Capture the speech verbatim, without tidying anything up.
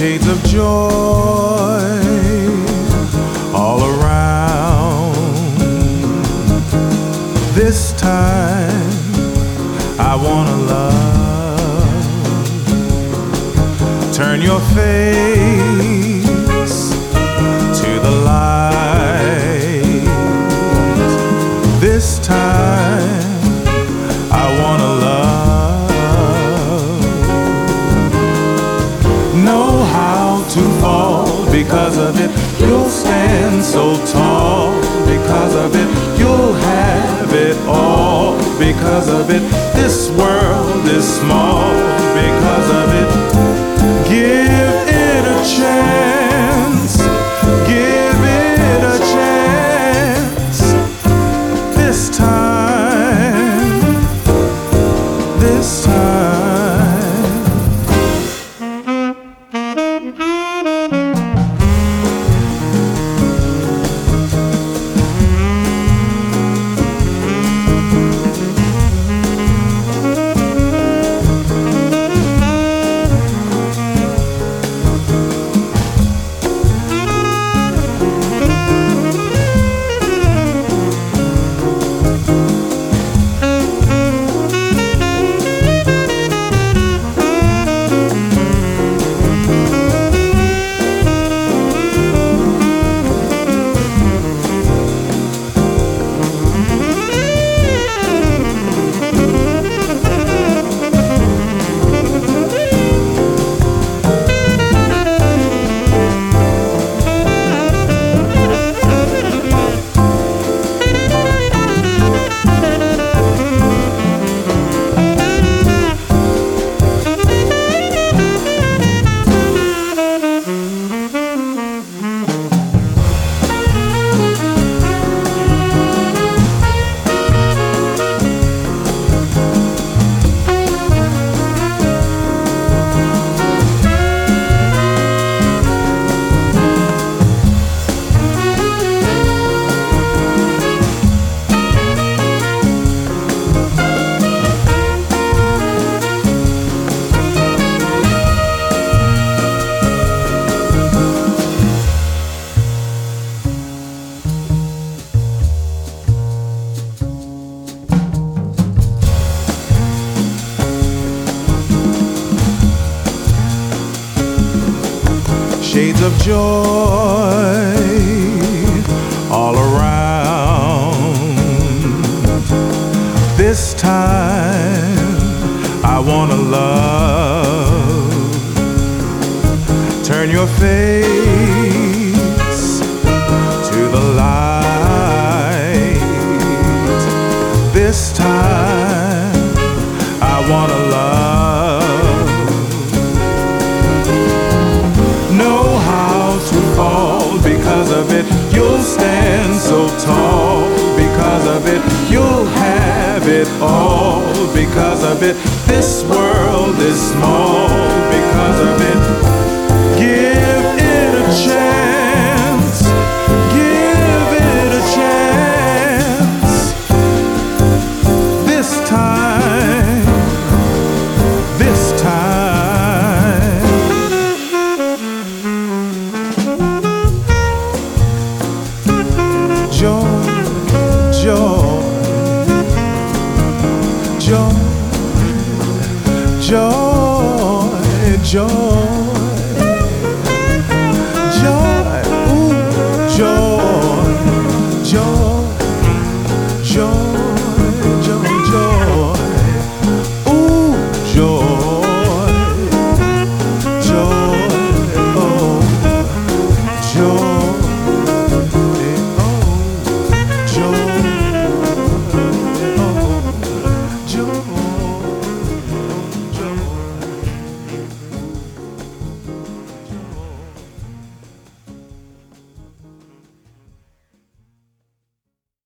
Shades of joy all around. This time I wanna love. Turn your face to the light. This time I wanna love. Know how to fall. Because of it, you'll stand so tall. Because of it, you'll have it all. Because of it, this world is small. Because of it, give it a chance. Give it a chance. This time, this time. Shades of joy all around. This time I wanna love. Turn your face to the light. This time I wanna love. Know how to fall. Because of it, you'll stand so tall. Because of it, you'll have it all. Because of it, this world is small. Because of it, give it a chance. Give it a chance. This time, this time. Joy, joy, joy, joy, joy.